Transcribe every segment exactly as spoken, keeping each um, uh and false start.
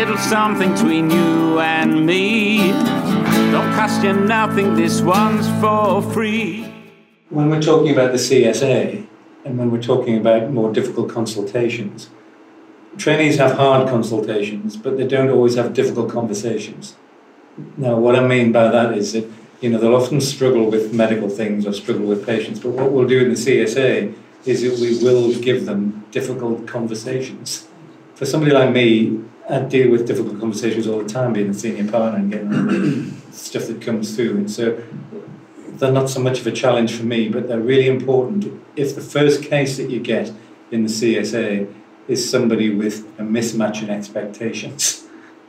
little something between you and me. Don't cost you nothing, this one's for free. When we're talking about the C S A, and when we're talking about more difficult consultations, trainees have hard consultations, but they don't always have difficult conversations. Now, what I mean by that is that, you know, they'll often struggle with medical things or struggle with patients, but what we'll do in the C S A is that we will give them difficult conversations. For somebody like me, I deal with difficult conversations all the time, being a senior partner and getting all the stuff that comes through. And so they're not so much of a challenge for me, but they're really important. If the first case that you get in the C S A is somebody with a mismatch in expectations,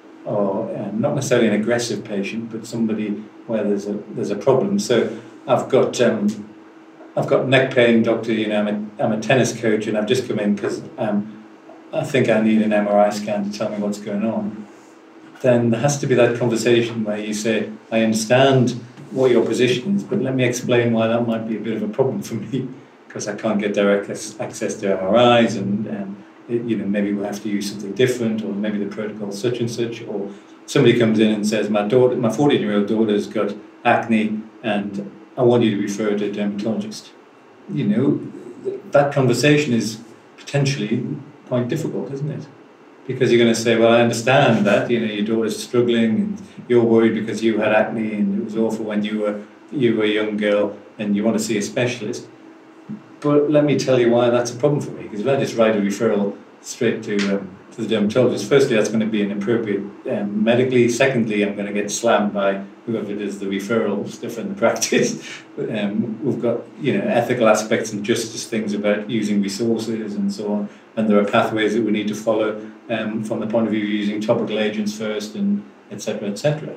or um, not necessarily an aggressive patient, but somebody where there's a there's a problem. So I've got um, I've got neck pain, doctor. You know, I'm a, I'm a tennis coach, and I've just come in because um, I think I need an M R I scan to tell me what's going on. Then there has to be that conversation where you say, I understand what your position is, but let me explain why that might be a bit of a problem for me, because I can't get direct access to M R Is, and um, it, you know, maybe we'll have to use something different, or maybe the protocol is such and such, or somebody comes in and says, my daughter, my fourteen-year-old daughter's got acne, and I want you to refer to a dermatologist. You know, that conversation is potentially quite difficult, isn't it? Because you're going to say, well, I understand that, you know, your daughter's struggling and you're worried because you had acne and it was awful when you were you were a young girl and you want to see a specialist. But let me tell you why that's a problem for me, because if I just write a referral straight to um, to the dermatologist, firstly, that's going to be inappropriate um, medically. Secondly, I'm going to get slammed by whoever does the referral stuff in the practice. um, we've got, you know, ethical aspects and justice things about using resources and so on, and there are pathways that we need to follow um, from the point of view of using topical agents first, and et cetera, et cetera.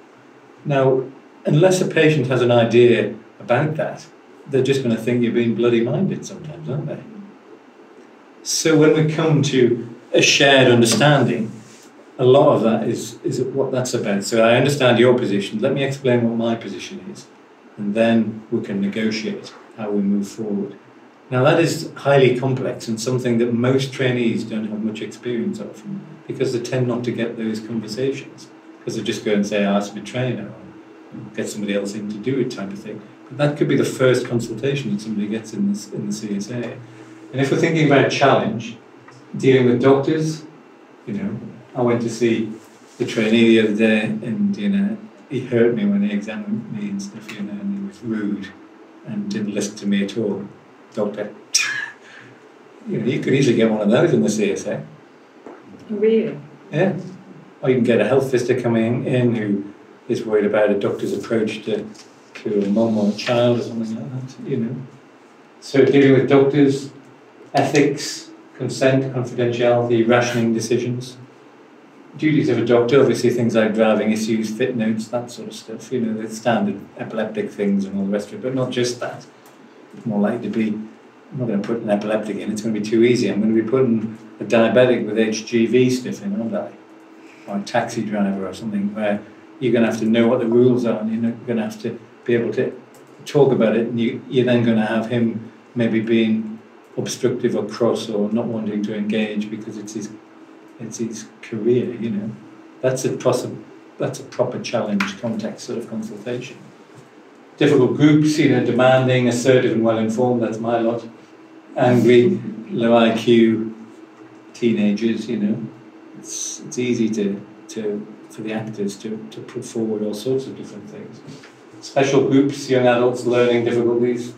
Now, unless a patient has an idea about that, they're just going to think you're being bloody minded sometimes, aren't they? So when we come to a shared understanding, a lot of that is, is what that's about. So I understand your position, let me explain what my position is, and then we can negotiate how we move forward. Now that is highly complex and something that most trainees don't have much experience of, because they tend not to get those conversations, because they just go and say, ask me trainer, or get somebody else in to do it type of thing. But that could be the first consultation that somebody gets in, this, in the C S A. And if we're thinking about challenge, dealing with doctors, you know, I went to see the trainee the other day, and, you know, he hurt me when he examined me and stuff, you know, and he was rude and didn't listen to me at all. Doctor. You know, you could easily get one of those in the C S A. Really? Yeah. Or you can get a health visitor coming in who is worried about a doctor's approach to, to a mum or a child or something like that, you know. So dealing with doctors, ethics, consent, confidentiality, rationing decisions. Duties of a doctor, obviously things like driving issues, fit notes, that sort of stuff, you know, the standard epileptic things and all the rest of it, but not just that. It's more likely to be, I'm not going to put an epileptic in, it's going to be too easy. I'm going to be putting a diabetic with H G V stuff in, aren't I? Or a taxi driver or something, where you're going to have to know what the rules are, and you're going to have to be able to talk about it, and you, you're then going to have him maybe being obstructive or cross or not wanting to engage because it's his it's his career, you know. That's a possi- that's a proper challenge context sort of consultation. Difficult groups, you know, demanding, assertive and well informed, that's my lot. Angry, low I Q teenagers, you know. It's it's easy to, to for the actors to, to put forward all sorts of different things. Special groups, young adults, learning difficulties.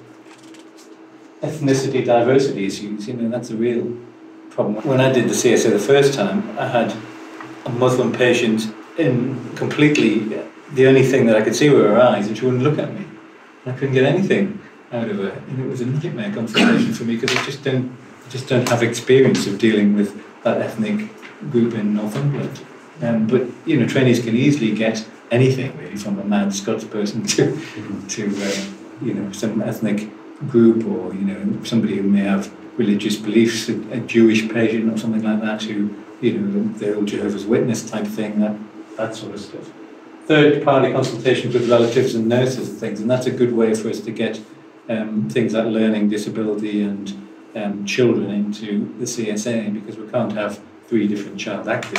Ethnicity, diversity issues, you know, that's a real problem. When I did the C S A the first time, I had a Muslim patient in completely, the only thing that I could see were her eyes, and she wouldn't look at me. I couldn't get anything out of her, and it was a nightmare consultation for me, because I just don't, I just don't have experience of dealing with that ethnic group in Northumberland. Um, but, you know, trainees can easily get anything, really, from a mad Scots person to, to uh, you know, some ethnic group, or, you know, somebody who may have religious beliefs, a, a Jewish patient or something like that, who, you know, the old Jehovah's Witness type thing, that, that sort of stuff. Third-party consultations with relatives and nurses and things, and that's a good way for us to get um, things like learning disability and um, children into the C S A, because we can't have three different child actors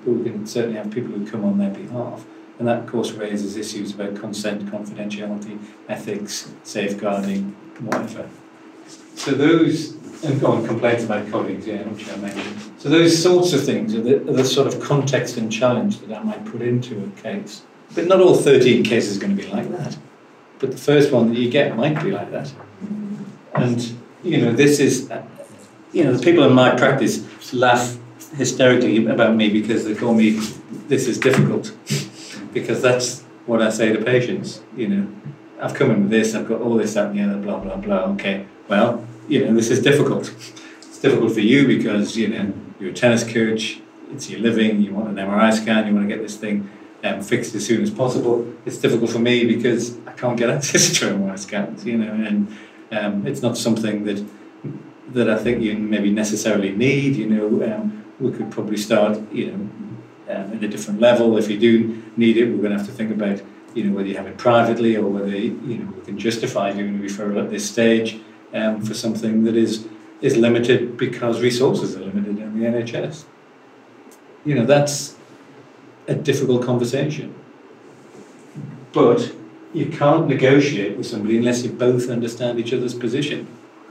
but we can certainly have people who come on their behalf. And that, of course, raises issues about consent, confidentiality, ethics, safeguarding, whatever. So those, and go on, complaints about colleagues, yeah, which I mentioned. So those sorts of things are the, are the sort of context and challenge that I might put into a case. But not all thirteen cases are going to be like that. But the first one that you get might be like that. And, you know, this is, you know, the people in my practice laugh hysterically about me because they call me, this is difficult. Because that's what I say to patients, you know. I've come in with this, I've got all this, that and the other, blah, blah, blah. Okay, well, you know, this is difficult. It's difficult for you because, you know, you're a tennis coach, it's your living, you want an M R I scan, you want to get this thing um, fixed as soon as possible. It's difficult for me because I can't get access to M R I scans, you know, and um, it's not something that that I think you maybe necessarily need, you know. Um, we could probably start, you know, um, at a different level. If you do need it, we're going to have to think about, you know, whether you have it privately or whether, you know, we can justify doing a referral at this stage um, for something that is is limited because resources are limited in the N H S. You know, that's a difficult conversation. But you can't negotiate with somebody unless you both understand each other's position.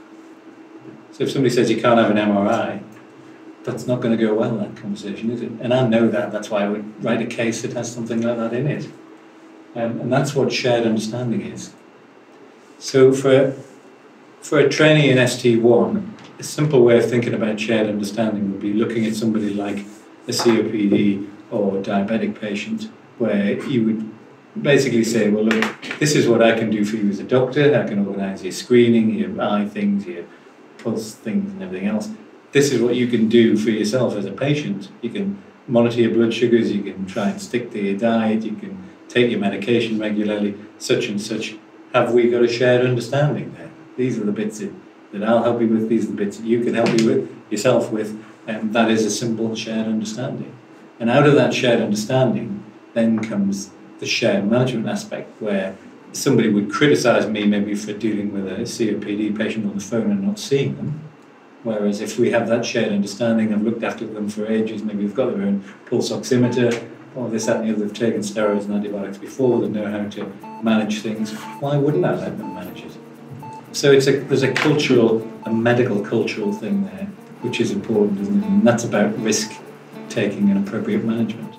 So if somebody says you can't have an M R I, that's not going to go well, that conversation, is it? And I know that. That's why I would write a case that has something like that in it. Um, and that's what shared understanding is. So for, for a trainee in S T one, a simple way of thinking about shared understanding would be looking at somebody like a C O P D or a diabetic patient, where you would basically say, well, look, this is what I can do for you as a doctor. I can organise your screening, your eye things, your pulse things and everything else. This is what you can do for yourself as a patient. You can monitor your blood sugars, you can try and stick to your diet, you can take your medication regularly, such and such. Have we got a shared understanding there? These are the bits that, that I'll help you with, these are the bits that you can help you with yourself with, and that is a simple shared understanding. And out of that shared understanding then comes the shared management aspect, where somebody would criticise me maybe for dealing with a C O P D patient on the phone and not seeing them. Whereas if we have that shared understanding, I've looked after them for ages, maybe they've got their own pulse oximeter, or this, that and the other, they've taken steroids and antibiotics before, they know how to manage things, why wouldn't I let them manage it? So it's a, there's a cultural, a medical cultural thing there, which is important, isn't it? And that's about risk-taking and appropriate management.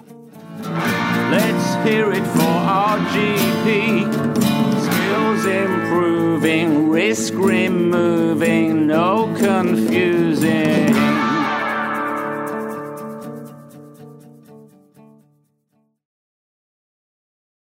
Let's hear it for our G P. Skills improving, risk removing, no confusing.